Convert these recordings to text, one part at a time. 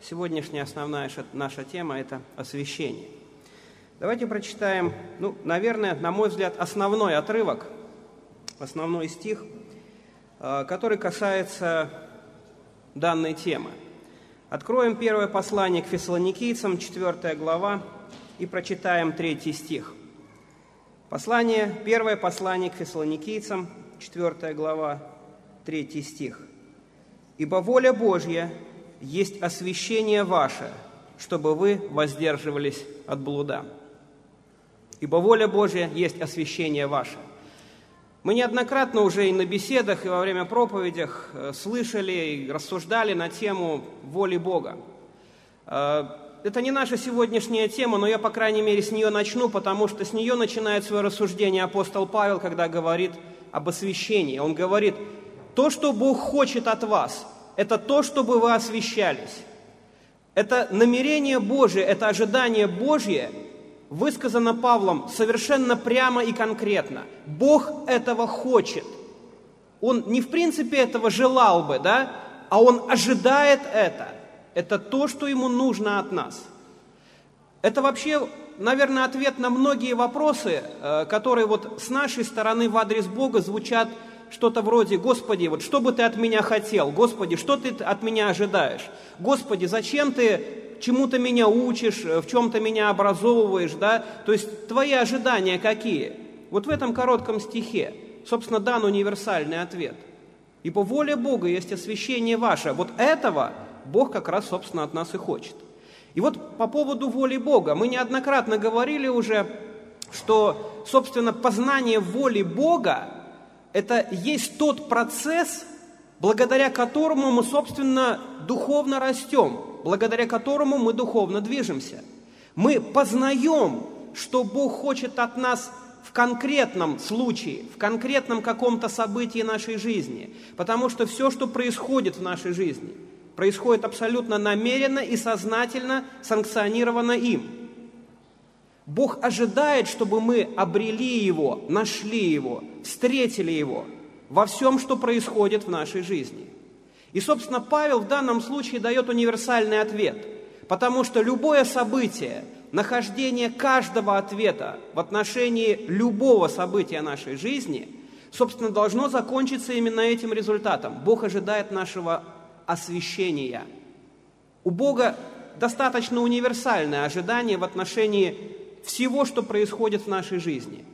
Сегодняшняя основная наша тема – это освящение. Давайте прочитаем, наверное, на мой взгляд, основной отрывок, основной стих, который касается данной темы. Откроем первое послание к Фессалоникийцам, 4 глава, и прочитаем 3 стих. Первое послание к Фессалоникийцам, 4 глава, 3 стих. «Ибо воля Божья есть освящение ваше, чтобы вы воздерживались от блуда». Ибо воля Божья есть освящение ваше. Мы неоднократно уже и на беседах, и во время проповедях слышали и рассуждали на тему воли Бога. Это не наша сегодняшняя тема, но я, по крайней мере, с нее начну, потому что с нее начинает свое рассуждение апостол Павел, когда говорит об освящении. Он говорит: то, что Бог хочет от вас, это то, чтобы вы освящались. Это намерение Божие, это ожидание Божье высказано Павлом совершенно прямо и конкретно. Бог этого хочет. Он не в принципе этого желал бы, а Он ожидает это. Это то, что Ему нужно от нас. Это вообще, наверное, ответ на многие вопросы, которые с нашей стороны в адрес Бога звучат что-то вроде: «Господи, что бы Ты от меня хотел? Господи, что Ты от меня ожидаешь? Господи, зачем Ты чему-то меня учишь, в чем-то меня образовываешь?» То есть Твои ожидания какие? В этом коротком стихе, собственно, дан универсальный ответ. «Ибо воля Бога есть освящение ваше». Этого Бог как раз, собственно, от нас и хочет. И по поводу воли Бога мы неоднократно говорили уже, что, собственно, познание воли Бога – это есть тот процесс, благодаря которому мы, собственно, духовно растем, благодаря которому мы духовно движемся. Мы познаем, что Бог хочет от нас в конкретном случае, в конкретном каком-то событии нашей жизни. Потому что все, что происходит в нашей жизни, происходит абсолютно намеренно и сознательно санкционировано им. Бог ожидает, чтобы мы обрели Его, нашли Его, встретили Его во всем, что происходит в нашей жизни. И, собственно, Павел в данном случае дает универсальный ответ, потому что любое событие, нахождение каждого ответа в отношении любого события нашей жизни, собственно, должно закончиться именно этим результатом. Бог ожидает нашего освящения. У Бога достаточно универсальное ожидание в отношении всего, что происходит в нашей жизни.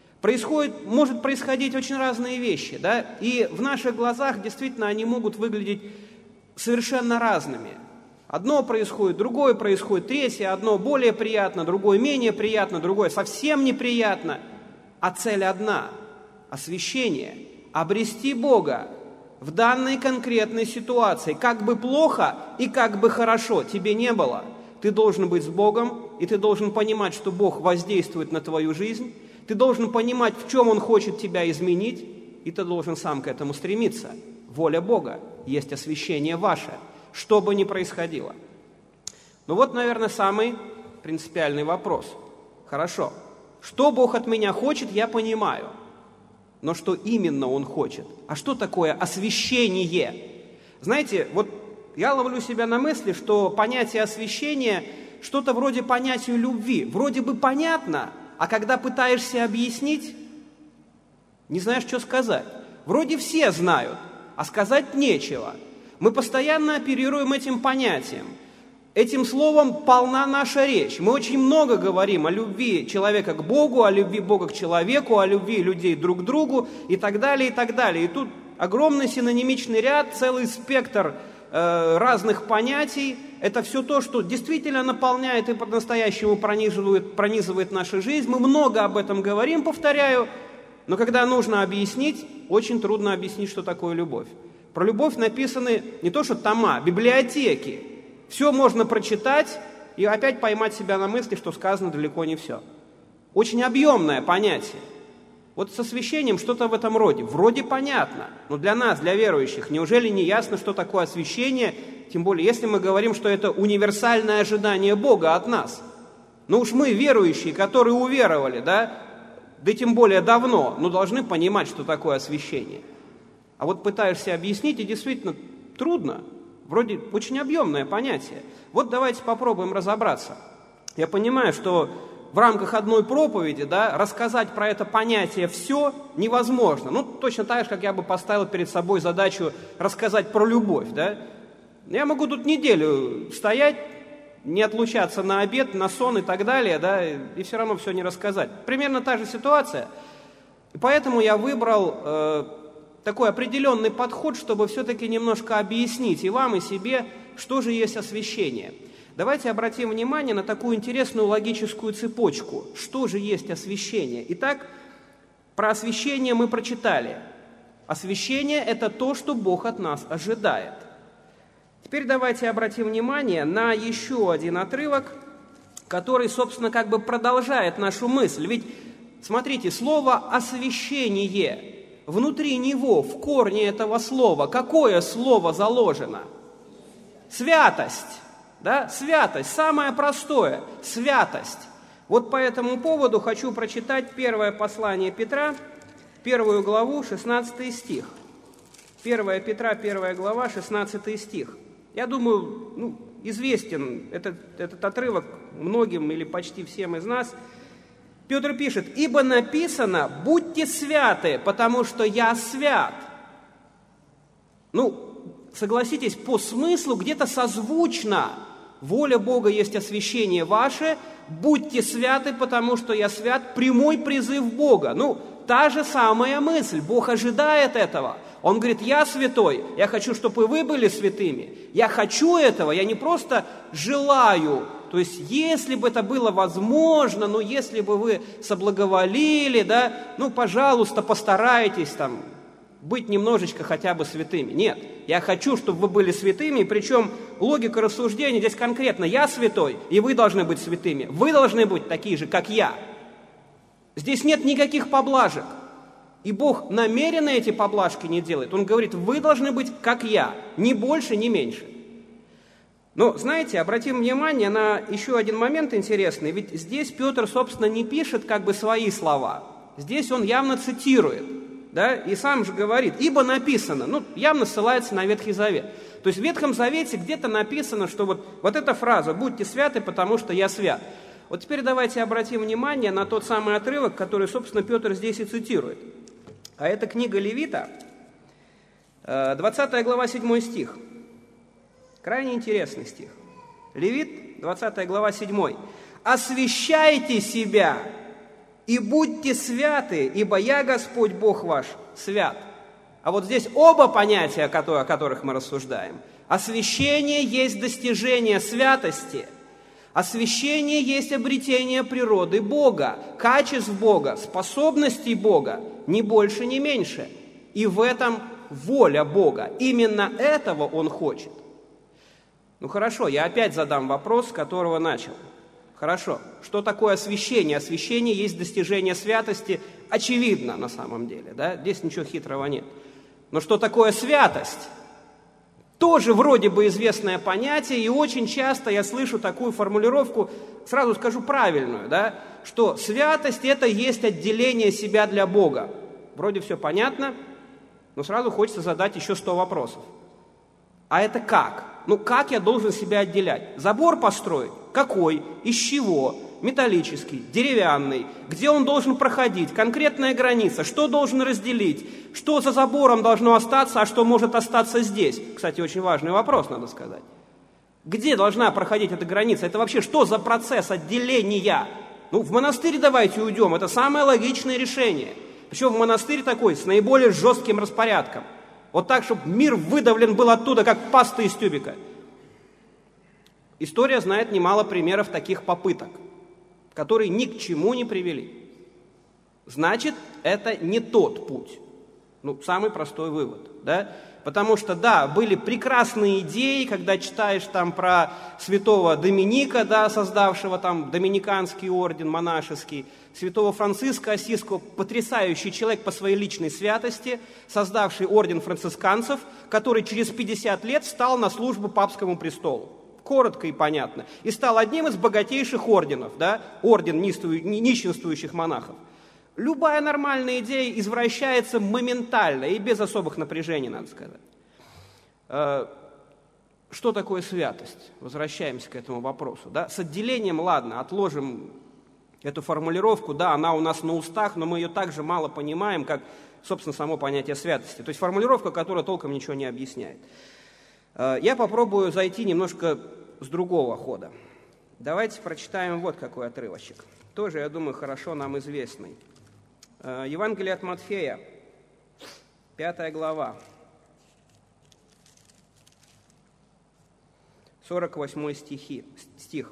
Может происходить очень разные вещи, и в наших глазах действительно они могут выглядеть совершенно разными. Одно происходит, другое происходит, третье, одно более приятно, другое менее приятно, другое совсем неприятно. А цель одна – освящение, обрести Бога в данной конкретной ситуации. Как бы плохо и как бы хорошо тебе не было, ты должен быть с Богом, и ты должен понимать, что Бог воздействует на твою жизнь, ты должен понимать, в чем Он хочет тебя изменить, и ты должен сам к этому стремиться. Воля Бога есть освящение ваше, что бы ни происходило. Наверное, самый принципиальный вопрос. Хорошо, что Бог от меня хочет, я понимаю. Но что именно Он хочет? А что такое освящение? Знаете, я ловлю себя на мысли, что понятие освящения что-то вроде понятия любви. Вроде бы понятно, а когда пытаешься объяснить, не знаешь, что сказать. Вроде все знают, а сказать нечего. Мы постоянно оперируем этим понятием. Этим словом полна наша речь. Мы очень много говорим о любви человека к Богу, о любви Бога к человеку, о любви людей друг к другу и так далее, и так далее. И тут огромный синонимичный ряд, целый спектр разных понятий. Это все то, что действительно наполняет и по-настоящему пронизывает нашу жизнь. Мы много об этом говорим, повторяю, но когда нужно объяснить, очень трудно объяснить, что такое любовь. Про любовь написаны не то что тома, библиотеки. Все можно прочитать и опять поймать себя на мысли, что сказано далеко не все. Очень объемное понятие. С освящением что-то в этом роде. Вроде понятно, но для нас, для верующих, неужели не ясно, что такое освящение? Тем более, если мы говорим, что это универсальное ожидание Бога от нас. Уж мы, верующие, которые уверовали, да тем более давно, должны понимать, что такое освящение. А пытаешься объяснить, и действительно трудно. Вроде очень объемное понятие. Вот давайте попробуем разобраться. Я понимаю, что в рамках одной проповеди, да, рассказать про это понятие все невозможно. Ну, точно так же, как я бы поставил перед собой задачу рассказать про любовь, да. Я могу тут неделю стоять, не отлучаться на обед, на сон и так далее, да, и все равно все не рассказать. Примерно та же ситуация. И поэтому я выбрал такой определенный подход, чтобы все-таки немножко объяснить и вам, и себе, что же есть освящение. Давайте обратим внимание на такую интересную логическую цепочку. Что же есть освящение? Итак, про освящение мы прочитали. Освящение – это то, что Бог от нас ожидает. Теперь давайте обратим внимание на еще один отрывок, который, собственно, как бы продолжает нашу мысль. Ведь, смотрите, слово «освящение», внутри него, в корне этого слова, какое слово заложено? Святость. Да? Святость, самое простое, святость. Вот по этому поводу хочу прочитать первое послание Петра, 1 главу, 16 стих. 1 Петра, 1 глава, 16 стих. Я думаю, известен этот отрывок многим или почти всем из нас. Петр пишет: «Ибо написано, будьте святы, потому что я свят». Согласитесь, по смыслу где-то созвучно. Воля Бога есть освящение ваше, будьте святы, потому что я свят, прямой призыв Бога. Та же самая мысль, Бог ожидает этого. Он говорит: я святой, я хочу, чтобы и вы были святыми. Я хочу этого, я не просто желаю. То есть, если бы это было возможно, если бы вы соблаговолили, да, пожалуйста, постарайтесь быть немножечко хотя бы святыми. Нет, я хочу, чтобы вы были святыми, причем логика рассуждения здесь конкретно: я святой, и вы должны быть святыми. Вы должны быть такие же, как я. Здесь нет никаких поблажек. И Бог намеренно эти поблажки не делает. Он говорит: вы должны быть, как я, ни больше, ни меньше. Но, знаете, обратим внимание на еще один момент интересный. Ведь здесь Петр, собственно, не пишет как бы свои слова. Здесь он явно цитирует. Да, и сам же говорит: ибо написано, явно ссылается на Ветхий Завет. То есть в Ветхом Завете где-то написано, что вот эта фраза «будьте святы, потому что я свят». Вот теперь давайте обратим внимание на тот самый отрывок, который, собственно, Петр здесь и цитирует. А это книга Левита, 20 глава, 7 стих. Крайне интересный стих. Левит, 20 глава, 7. «Освящайте себя и будьте святы, ибо я, Господь Бог ваш, свят». А вот здесь оба понятия, о которых мы рассуждаем. Освящение есть достижение святости. Освящение есть обретение природы Бога, качеств Бога, способностей Бога, ни больше, ни меньше. И в этом воля Бога. Именно этого Он хочет. Хорошо, я опять задам вопрос, с которого начал. Хорошо, что такое освящение? Освящение есть достижение святости, очевидно на самом деле, да? Здесь ничего хитрого нет. Но что такое святость? Тоже вроде бы известное понятие, и очень часто я слышу такую формулировку, сразу скажу правильную, да? Что святость – это есть отделение себя для Бога. Вроде все понятно, но сразу хочется задать еще 100 вопросов. А это как? Как я должен себя отделять? Забор построить? Какой? Из чего? Металлический, деревянный? Где он должен проходить? Конкретная граница? Что должен разделить? Что за забором должно остаться, а что может остаться здесь? Кстати, очень важный вопрос, надо сказать. Где должна проходить эта граница? Это вообще что за процесс отделения? В монастырь давайте уйдем, это самое логичное решение. Причем в монастырь такой, с наиболее жестким распорядком. Вот так, чтобы мир выдавлен был оттуда, как паста из тюбика. История знает немало примеров таких попыток, которые ни к чему не привели. Значит, это не тот путь. Самый простой вывод, да? Потому что, да, были прекрасные идеи, когда читаешь про святого Доминика, да, создавшего доминиканский орден монашеский, святого Франциска Осиского, потрясающий человек по своей личной святости, создавший орден францисканцев, который через 50 лет встал на службу папскому престолу. Коротко и понятно. И стал одним из богатейших орденов, да, орден нищенствующих монахов. Любая нормальная идея извращается моментально и без особых напряжений, надо сказать. что такое святость? Возвращаемся к этому вопросу. Да? С отделением, ладно, отложим эту формулировку, да, она у нас на устах, но мы ее так же мало понимаем, как, собственно, само понятие святости. То есть формулировка, которая толком ничего не объясняет. Я попробую зайти немножко с другого хода. Давайте прочитаем вот какой отрывочек. Тоже, я думаю, хорошо нам известный. Евангелие от Матфея, 5 глава, 48 стих.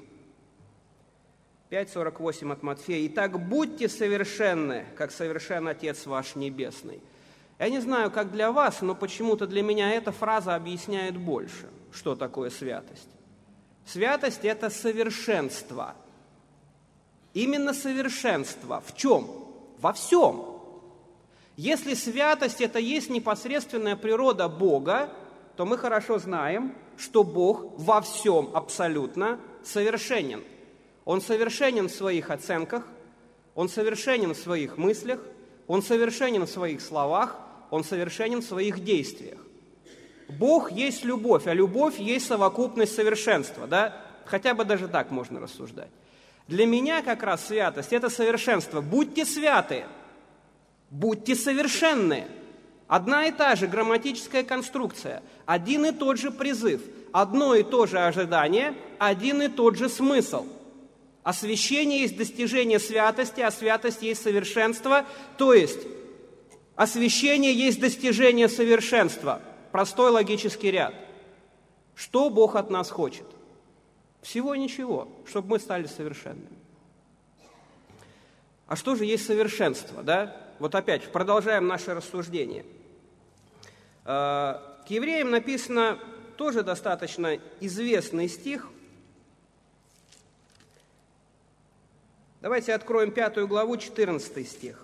5:48 от Матфея. «Итак, будьте совершенны, как совершен Отец ваш Небесный». Я не знаю, как для вас, но почему-то для меня эта фраза объясняет больше, что такое святость. Святость – это совершенство. Именно совершенство. В чем? Во всем. Если святость – это есть непосредственная природа Бога, то мы хорошо знаем, что Бог во всем абсолютно совершенен. Он совершенен в своих оценках, Он совершенен в своих мыслях, Он совершенен в своих словах, Он совершенен в своих действиях. Бог есть любовь, а любовь есть совокупность совершенства, да? Хотя бы даже так можно рассуждать. Для меня как раз святость – это совершенство. Будьте святы, будьте совершенны. Одна и та же грамматическая конструкция, один и тот же призыв, одно и то же ожидание, один и тот же смысл. Освящение есть достижение святости, а святость есть совершенство, то есть освящение есть достижение совершенства. Простой логический ряд. Что Бог от нас хочет? Всего ничего, чтобы мы стали совершенными. А что же есть совершенство, да? Вот опять, продолжаем наше рассуждение. К евреям написано тоже достаточно известный стих. Давайте откроем 5 главу, 14 стих.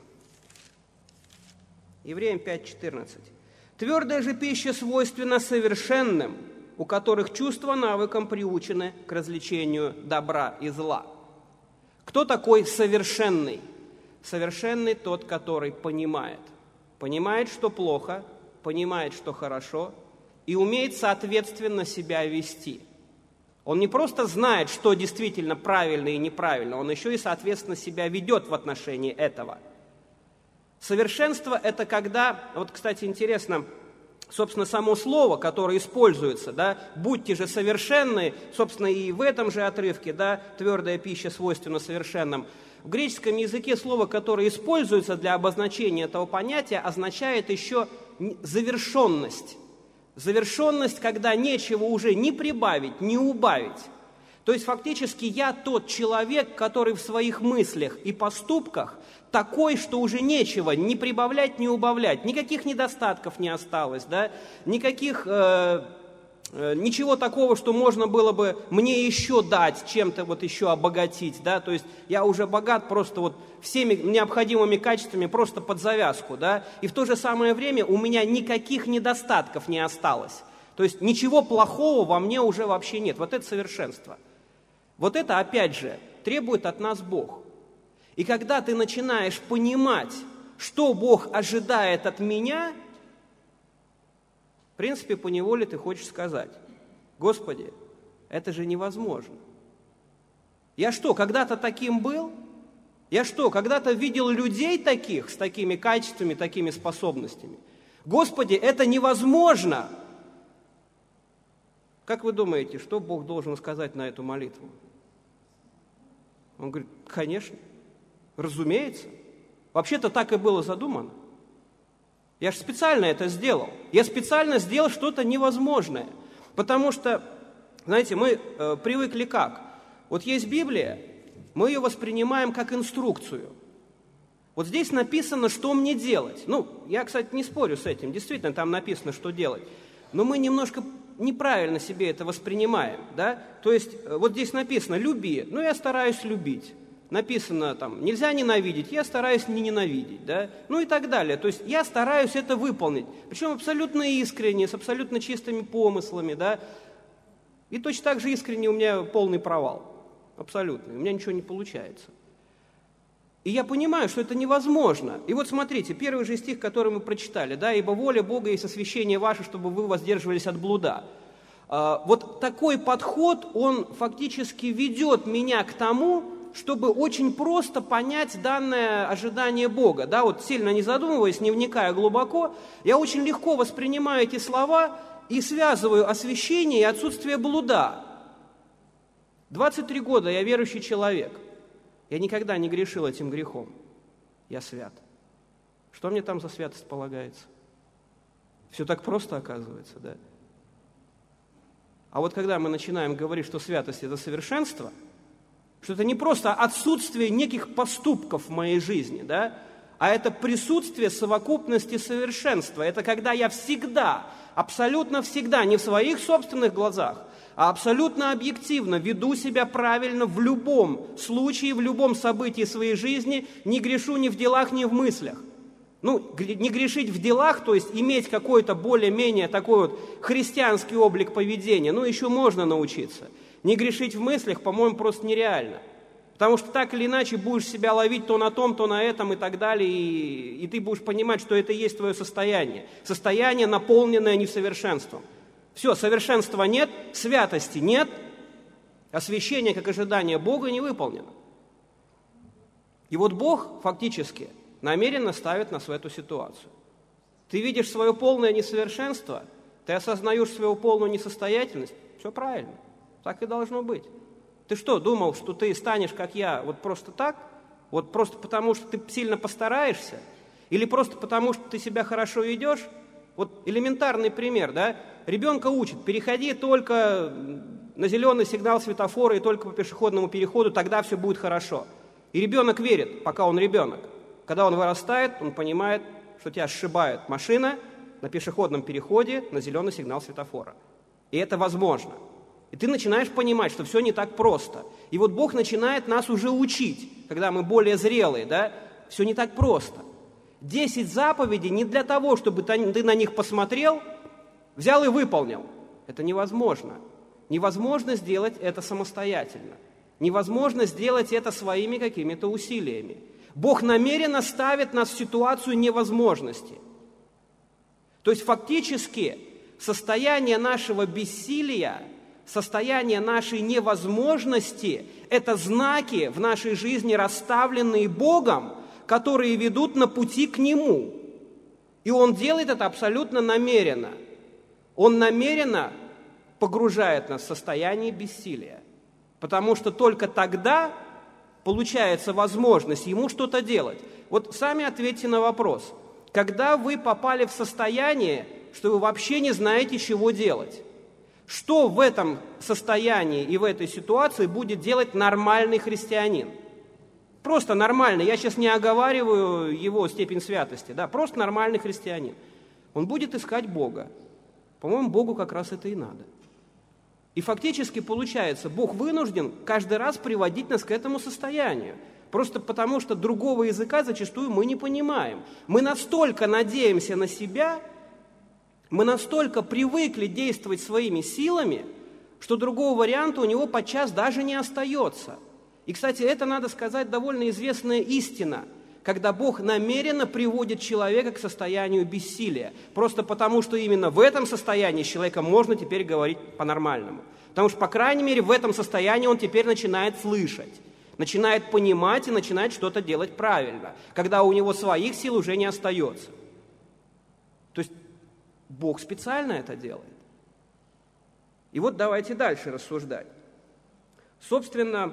Евреям 5:14. «Твердая же пища свойственна совершенным, у которых чувства навыком приучены к развлечению добра и зла». Кто такой совершенный? Совершенный тот, который понимает. Понимает, что плохо, понимает, что хорошо, и умеет соответственно себя вести. Он не просто знает, что действительно правильно и неправильно, он еще и соответственно себя ведет в отношении этого. Совершенство – это когда, вот, кстати, интересно, собственно, само слово, которое используется, да, «будьте же совершенны», собственно, и в этом же отрывке, да, «твердая пища свойственна совершенным». В греческом языке слово, которое используется для обозначения этого понятия, означает еще завершенность. Завершенность, когда нечего уже ни прибавить, ни убавить. То есть фактически я тот человек, который в своих мыслях и поступках такой, что уже нечего ни прибавлять, ни убавлять. Никаких недостатков не осталось, да? Ничего такого, что можно было бы мне еще дать, чем-то вот еще обогатить, да, то есть я уже богат просто вот всеми необходимыми качествами просто под завязку, да, и в то же самое время у меня никаких недостатков не осталось, то есть ничего плохого во мне уже вообще нет, вот это совершенство. Вот это, опять же, требует от нас Бог. И когда ты начинаешь понимать, что Бог ожидает от меня, в принципе, поневоле ты хочешь сказать: Господи, это же невозможно. Я что, когда-то таким был? Я что, когда-то видел людей таких, с такими качествами, такими способностями? Господи, это невозможно! Как вы думаете, что Бог должен сказать на эту молитву? Он говорит: конечно, разумеется. Вообще-то так и было задумано. Я же специально это сделал. Я специально сделал что-то невозможное. Потому что, знаете, мы привыкли как? Вот есть Библия, мы ее воспринимаем как инструкцию. Вот здесь написано, что мне делать. Ну, я, кстати, не спорю с этим. Действительно, там написано, что делать. Но мы немножко неправильно себе это воспринимаем, да? То есть, вот здесь написано «люби», ну, я стараюсь любить. Написано там «нельзя ненавидеть», я стараюсь не ненавидеть, да? Ну и так далее. То есть я стараюсь это выполнить, причем абсолютно искренне, с абсолютно чистыми помыслами, да? И точно так же искренне у меня полный провал, абсолютно, у меня ничего не получается. И я понимаю, что это невозможно. И вот смотрите, первый же стих, который мы прочитали, да, «Ибо воля Бога есть освящение ваше, чтобы вы воздерживались от блуда». Вот такой подход, он фактически ведет меня к тому, чтобы очень просто понять данное ожидание Бога. Да, вот сильно не задумываясь, не вникая глубоко, я очень легко воспринимаю эти слова и связываю освящение и отсутствие блуда. 23 года я верующий человек. Я никогда не грешил этим грехом. Я свят. Что мне там за святость полагается? Все так просто оказывается, да? А вот когда мы начинаем говорить, что святость – это совершенство, что это не просто отсутствие неких поступков в моей жизни, да, а это присутствие совокупности совершенства. Это когда я всегда, абсолютно всегда, не в своих собственных глазах, а абсолютно объективно веду себя правильно в любом случае, в любом событии своей жизни, не грешу ни в делах, ни в мыслях. Не грешить в делах, то есть иметь какой-то более-менее такой вот христианский облик поведения, еще можно научиться. Не грешить в мыслях, по-моему, просто нереально. Потому что так или иначе будешь себя ловить то на том, то на этом и так далее, и ты будешь понимать, что это и есть твое состояние. Состояние, наполненное несовершенством. Все, совершенства нет, святости нет, освящение, как ожидание Бога, не выполнено. И вот Бог фактически намеренно ставит нас в эту ситуацию. Ты видишь свое полное несовершенство, ты осознаешь свою полную несостоятельность, все правильно, так и должно быть. Ты что, думал, что ты станешь, как я, вот просто так? Вот просто потому, что ты сильно постараешься? Или просто потому, что ты себя хорошо ведешь? Вот элементарный пример, да? Ребенка учат, переходи только на зеленый сигнал светофора и только по пешеходному переходу, тогда все будет хорошо. И ребенок верит, пока он ребенок. Когда он вырастает, он понимает, что тебя сшибает машина на пешеходном переходе на зеленый сигнал светофора. И это возможно. И ты начинаешь понимать, что все не так просто. И вот Бог начинает нас уже учить, когда мы более зрелые, да? Все не так просто. 10 заповедей не для того, чтобы ты на них посмотрел, взял и выполнил. Это невозможно. Невозможно сделать это самостоятельно. Невозможно сделать это своими какими-то усилиями. Бог намеренно ставит нас в ситуацию невозможности. То есть фактически состояние нашего бессилия, состояние нашей невозможности – это знаки в нашей жизни, расставленные Богом, которые ведут на пути к Нему. И Он делает это абсолютно намеренно. Он намеренно погружает нас в состояние бессилия, потому что только тогда получается возможность ему что-то делать. Вот сами ответьте на вопрос. Когда вы попали в состояние, что вы вообще не знаете, чего делать, что в этом состоянии и в этой ситуации будет делать нормальный христианин? Просто нормальный, я сейчас не оговариваю его степень святости, да, просто нормальный христианин. Он будет искать Бога. По-моему, Богу как раз это и надо. И фактически получается, Бог вынужден каждый раз приводить нас к этому состоянию. Просто потому, что другого языка зачастую мы не понимаем. Мы настолько надеемся на себя, мы настолько привыкли действовать своими силами, что другого варианта у него подчас даже не остается. И, кстати, это, надо сказать, довольно известная истина, когда Бог намеренно приводит человека к состоянию бессилия, просто потому, что именно в этом состоянии с человеком можно теперь говорить по-нормальному. Потому что, по крайней мере, в этом состоянии он теперь начинает слышать, начинает понимать и начинает что-то делать правильно, когда у него своих сил уже не остается. То есть Бог специально это делает. И вот давайте дальше рассуждать. Собственно,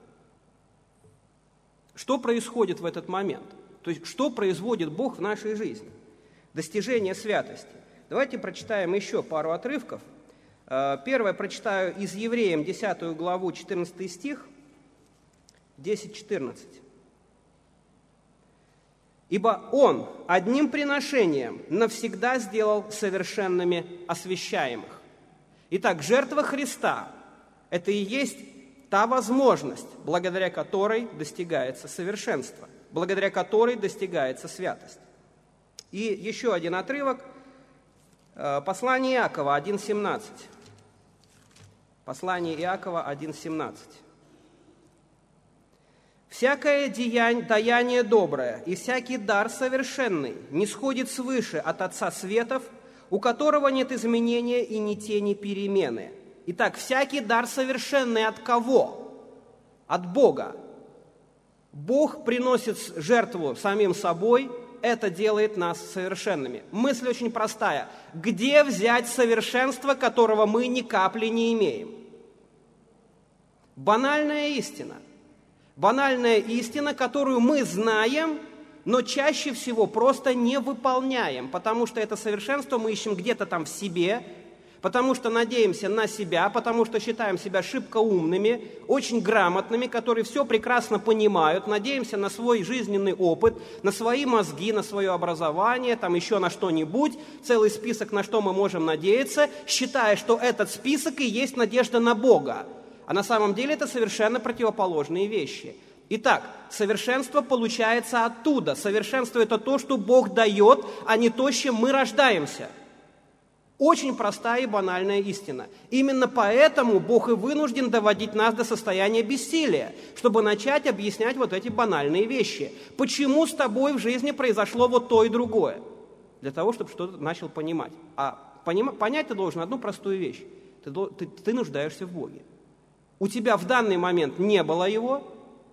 что происходит в этот момент? То есть, что производит Бог в нашей жизни? Достижение святости. Давайте прочитаем еще пару отрывков. Первое прочитаю из Евреям, 10 главу, 14 стих, 10-14. «Ибо Он одним приношением навсегда сделал совершенными освящаемых». Итак, жертва Христа – это и есть та возможность, благодаря которой достигается совершенство, благодаря которой достигается святость. И еще один отрывок, послание Иакова 1:17. Послание Иакова 1:17. «Всякое даяние доброе и всякий дар совершенный не сходит свыше от Отца светов, у которого нет изменения и ни тени перемены. Итак, всякий дар совершенный от кого? От Бога. Бог приносит жертву самим собой, это делает нас совершенными. Мысль очень простая. Где взять совершенство, которого мы ни капли не имеем? Банальная истина. Банальная истина, которую мы знаем, но чаще всего просто не выполняем, потому что это совершенство мы ищем где-то там в себе, потому что надеемся на себя, потому что считаем себя шибко умными, очень грамотными, которые все прекрасно понимают, надеемся на свой жизненный опыт, на свои мозги, на свое образование, там еще на что-нибудь, целый список, на что мы можем надеяться, считая, что этот список и есть надежда на Бога. А на самом деле это совершенно противоположные вещи. Итак, совершенство получается оттуда. Совершенство – это то, что Бог дает, а не то, с чем мы рождаемся. Очень простая и банальная истина. Именно поэтому Бог и вынужден доводить нас до состояния бессилия, чтобы начать объяснять вот эти банальные вещи. Почему с тобой в жизни произошло вот то и другое? Для того, чтобы что-то начал понимать. А понять ты должен одну простую вещь. Ты нуждаешься в Боге. У тебя в данный момент не было Его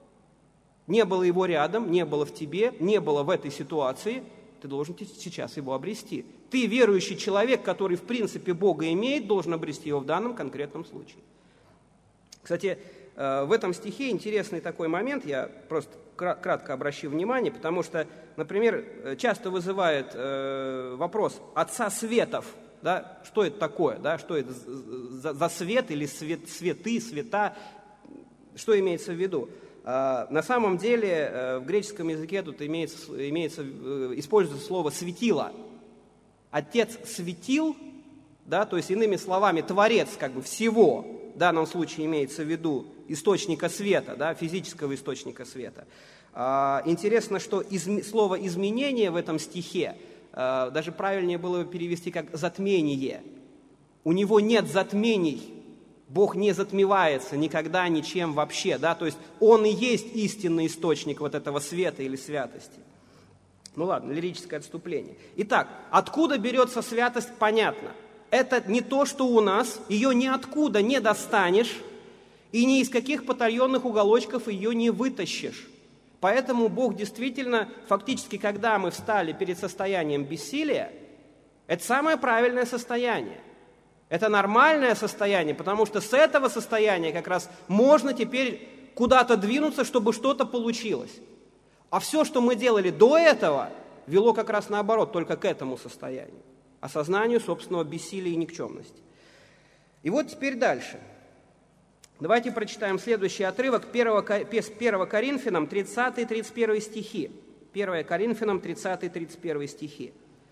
рядом, не было в тебе, не было в этой ситуации, ты должен сейчас его обрести. Ты, верующий человек, который в принципе Бога имеет, должен обрести его в данном конкретном случае. Кстати, в этом стихе интересный такой момент, я просто кратко обращу внимание, потому что, например, часто вызывает вопрос «отца светов». Да? Что это такое? Да? Что это за свет или святы, света? Что имеется в виду? На самом деле в греческом языке тут используется слово «светило». Отец светил, да, то есть иными словами Творец как бы всего, в данном случае имеется в виду источника света, да, физического источника света. Интересно, что слово «изменение» в этом стихе даже правильнее было бы перевести как «затмение». У него нет затмений. Бог не затмевается никогда ничем вообще, да, то есть Он и есть истинный источник вот этого света или святости. Ну ладно, лирическое отступление. Итак, откуда берется святость, понятно. Это не то, что у нас, ее ниоткуда не достанешь, и ни из каких потаенных уголочков ее не вытащишь. Поэтому Бог действительно, фактически, когда мы встали перед состоянием бессилия, это самое правильное состояние. Это нормальное состояние, потому что с этого состояния как раз можно теперь куда-то двинуться, чтобы что-то получилось. А все, что мы делали до этого, вело как раз наоборот, только к этому состоянию. Осознанию собственного бессилия и никчемности. И вот теперь дальше. Давайте прочитаем следующий отрывок 1 Коринфянам 30 и 31 стихи. 1 Коринфянам 30 и 31 стихи.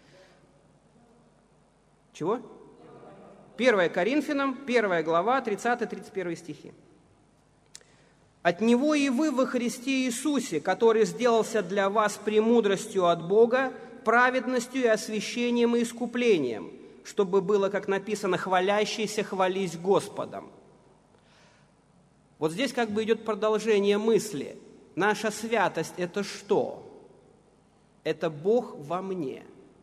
Чего? 1 Коринфянам, 1 глава, 30-31 стихи. «От Него и вы во Христе Иисусе, который сделался для вас премудростью от Бога, праведностью и освящением и искуплением, чтобы было, как написано, хвалящийся хвались Господом». Вот здесь как бы идет продолжение мысли. Наша святость – это что? Это Бог во мне.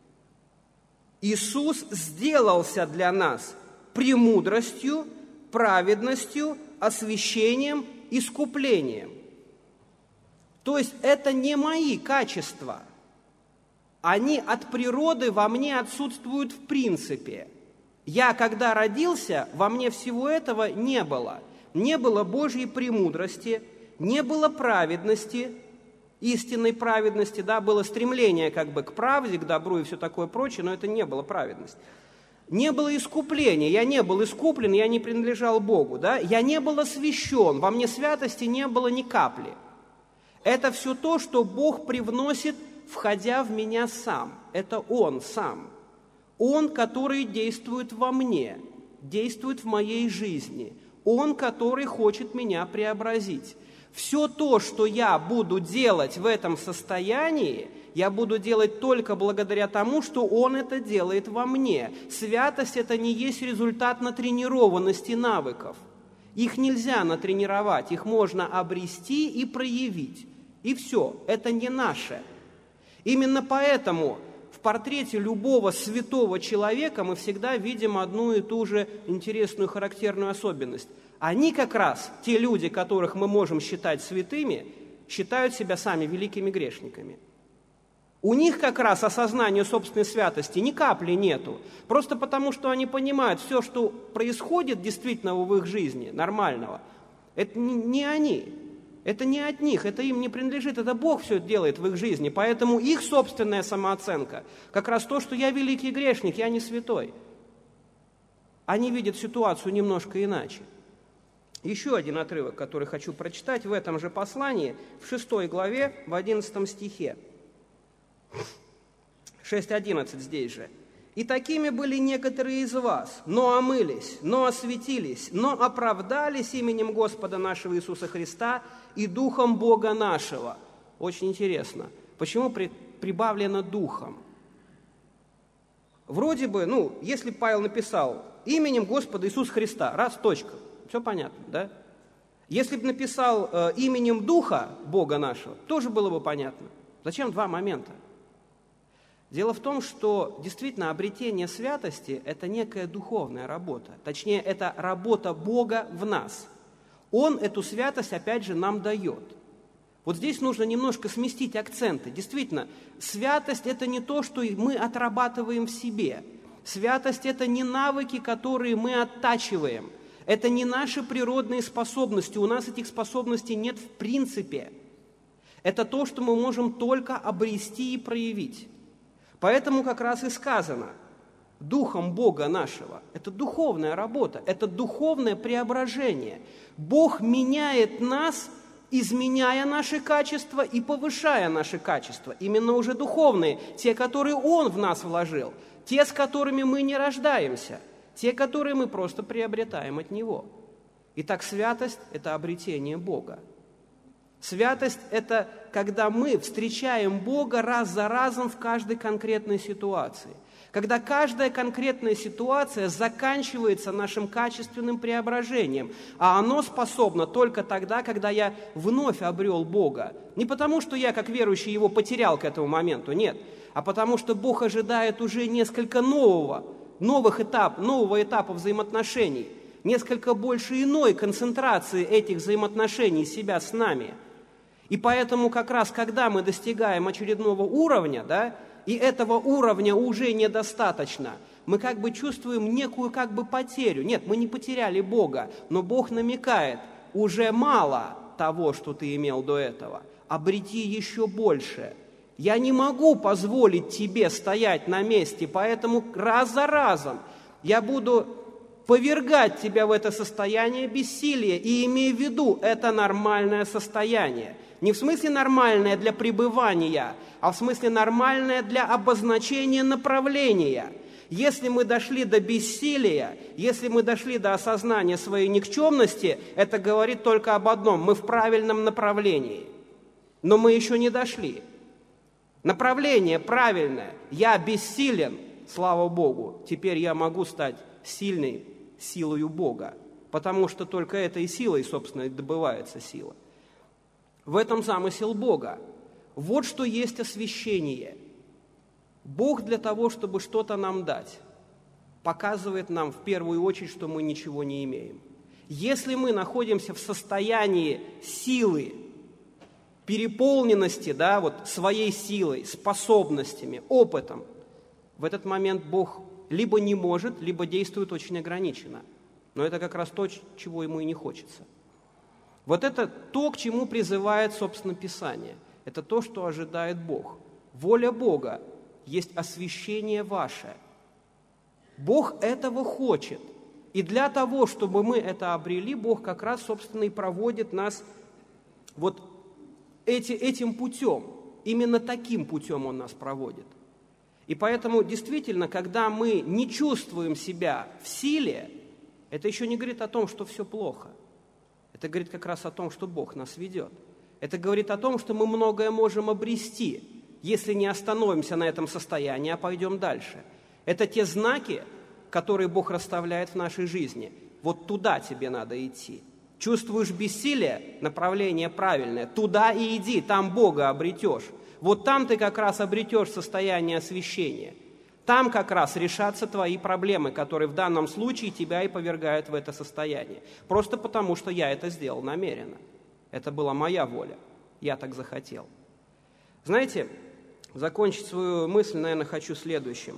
Иисус сделался для нас премудростью, праведностью, освящением, искуплением. То есть это не мои качества. Они от природы во мне отсутствуют в принципе. Я, когда родился, во мне всего этого не было. Не было Божьей премудрости, не было праведности, истинной праведности, да, было стремление как бы к правде, к добру и все такое прочее, но это не было праведность. Не было искупления, я не был искуплен, я не принадлежал Богу, да? Я не был освящен, во мне святости не было ни капли. Это все то, что Бог привносит, входя в меня сам. Это Он сам. Он, который действует во мне, действует в моей жизни. Он, который хочет меня преобразить. Все то, что я буду делать в этом состоянии, я буду делать только благодаря тому, что Он это делает во мне. Святость – это не есть результат натренированности навыков. Их нельзя натренировать, их можно обрести и проявить. И все, это не наше. Именно поэтому в портрете любого святого человека мы всегда видим одну и ту же интересную характерную особенность. Они как раз, те люди, которых мы можем считать святыми, считают себя сами великими грешниками. У них как раз осознания собственной святости ни капли нету. Просто потому, что они понимают, все, что происходит действительно в их жизни, нормального, это не они, это не от них, это им не принадлежит, это Бог все делает в их жизни. Поэтому их собственная самооценка как раз то, что я великий грешник, я не святой. Они видят ситуацию немножко иначе. Еще один отрывок, который хочу прочитать в этом же послании, в 6 главе, в 11 стихе. 6:11 здесь же. «И такими были некоторые из вас, но омылись, но осветились, но оправдались именем Господа нашего Иисуса Христа и Духом Бога нашего». Очень интересно. Почему прибавлено Духом? Вроде бы, если Павел написал именем Господа Иисуса Христа, раз, точка, все понятно, да? Если бы написал именем Духа Бога нашего, тоже было бы понятно. Зачем два момента? Дело в том, что действительно обретение святости – это некая духовная работа. Точнее, это работа Бога в нас. Он эту святость, опять же, нам дает. Вот здесь нужно немножко сместить акценты. Действительно, святость – это не то, что мы отрабатываем в себе. Святость – это не навыки, которые мы оттачиваем. Это не наши природные способности. У нас этих способностей нет в принципе. Это то, что мы можем только обрести и проявить. Поэтому как раз и сказано, Духом Бога нашего. Это духовная работа, это духовное преображение. Бог меняет нас, изменяя наши качества и повышая наши качества. Именно уже духовные, те, которые Он в нас вложил, те, с которыми мы не рождаемся, те, которые мы просто приобретаем от Него. Итак, святость – это обретение Бога. Святость – это когда мы встречаем Бога раз за разом в каждой конкретной ситуации. Когда каждая конкретная ситуация заканчивается нашим качественным преображением, а оно способно только тогда, когда я вновь обрел Бога. Не потому, что я, как верующий, Его потерял к этому моменту, нет, а потому, что Бог ожидает уже несколько нового этапа взаимоотношений, несколько больше иной концентрации этих взаимоотношений себя с нами. И поэтому как раз, когда мы достигаем очередного уровня, и этого уровня уже недостаточно, мы как бы чувствуем некую как бы потерю. Нет, мы не потеряли Бога, но Бог намекает, уже мало того, что ты имел до этого, обрети еще больше. Я не могу позволить тебе стоять на месте, поэтому раз за разом я буду повергать тебя в это состояние бессилия, и имей в виду, это нормальное состояние. Не в смысле нормальное для пребывания, а в смысле нормальное для обозначения направления. Если мы дошли до бессилия, если мы дошли до осознания своей никчемности, это говорит только об одном – мы в правильном направлении. Но мы еще не дошли. Направление правильное. Я бессилен, слава Богу. Теперь я могу стать сильной силою Бога, потому что только этой силой, собственно, и добывается сила. В этом замысел Бога. Вот что есть освящение. Бог для того, чтобы что-то нам дать, показывает нам в первую очередь, что мы ничего не имеем. Если мы находимся в состоянии силы, переполненности, своей силой, способностями, опытом, в этот момент Бог либо не может, либо действует очень ограниченно. Но это как раз то, чего ему и не хочется. Вот это то, к чему призывает, собственно, Писание. Это то, что ожидает Бог. Воля Бога есть освящение ваше. Бог этого хочет. И для того, чтобы мы это обрели, Бог как раз, собственно, и проводит нас вот этим путем. Именно таким путем Он нас проводит. И поэтому, действительно, когда мы не чувствуем себя в силе, это еще не говорит о том, что все плохо. Это говорит как раз о том, что Бог нас ведет. Это говорит о том, что мы многое можем обрести, если не остановимся на этом состоянии, а пойдем дальше. Это те знаки, которые Бог расставляет в нашей жизни. Вот туда тебе надо идти. Чувствуешь бессилие? Направление правильное. Туда и иди, там Бога обретешь. Вот там ты как раз обретешь состояние освящения. Там как раз решатся твои проблемы, которые в данном случае тебя и повергают в это состояние. Просто потому, что я это сделал намеренно. Это была моя воля. Я так захотел. Знаете, закончить свою мысль, наверное, хочу следующим.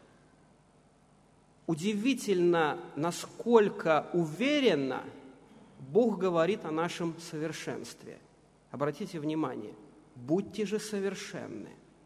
Удивительно, насколько уверенно Бог говорит о нашем совершенстве. Обратите внимание, будьте же совершенны.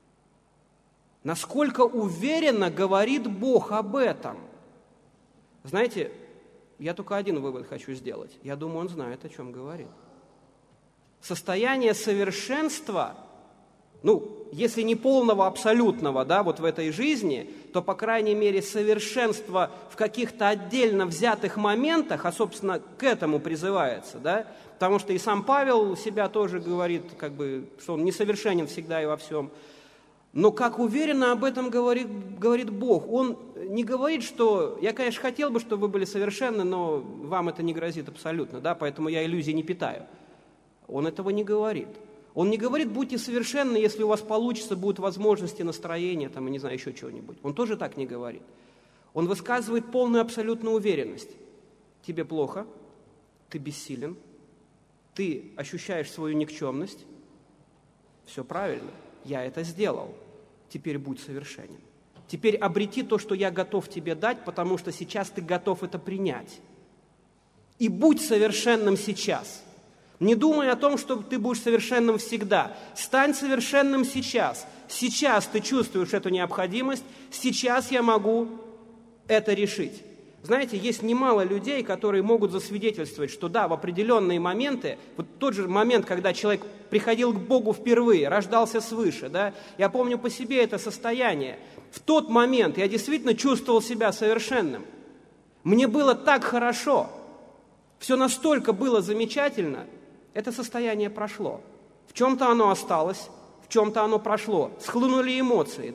Насколько уверенно говорит Бог об этом. Знаете, я только один вывод хочу сделать. Я думаю, Он знает, о чем говорит. Состояние совершенства, если не полного, абсолютного, вот в этой жизни, то, по крайней мере, совершенство в каких-то отдельно взятых моментах, а, собственно, к этому призывается, потому что и сам Павел себя тоже говорит, что он несовершенен всегда и во всем. Но как уверенно об этом говорит Бог. Он не говорит, что я, конечно, хотел бы, чтобы вы были совершенны, но вам это не грозит абсолютно, поэтому я иллюзий не питаю. Он этого не говорит. Он не говорит, будьте совершенны, если у вас получится, будут возможности, настроения, и не знаю, еще чего-нибудь. Он тоже так не говорит. Он высказывает полную абсолютную уверенность. Тебе плохо, ты бессилен, ты ощущаешь свою никчемность. Все правильно, я это сделал. Теперь будь совершенен. Теперь обрети то, что я готов тебе дать, потому что сейчас ты готов это принять. И будь совершенным сейчас. Не думай о том, что ты будешь совершенным всегда. Стань совершенным сейчас. Сейчас ты чувствуешь эту необходимость. Сейчас я могу это решить. Знаете, есть немало людей, которые могут засвидетельствовать, что в определенные моменты, вот тот же момент, когда человек приходил к Богу впервые, рождался свыше, я помню по себе это состояние. В тот момент я действительно чувствовал себя совершенным. Мне было так хорошо, все настолько было замечательно, это состояние прошло. В чем-то оно осталось, в чем-то оно прошло. Схлынули эмоции,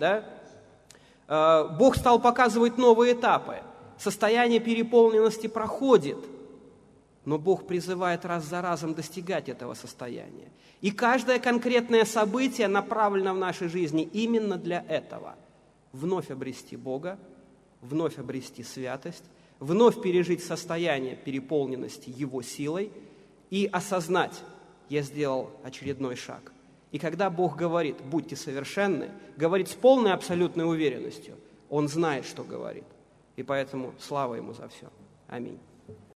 Бог стал показывать новые этапы. Состояние переполненности проходит, но Бог призывает раз за разом достигать этого состояния. И каждое конкретное событие направлено в нашей жизни именно для этого. Вновь обрести Бога, вновь обрести святость, вновь пережить состояние переполненности Его силой и осознать, я сделал очередной шаг. И когда Бог говорит, будьте совершенны, говорит с полной абсолютной уверенностью, Он знает, что говорит. И поэтому слава Ему за все. Аминь.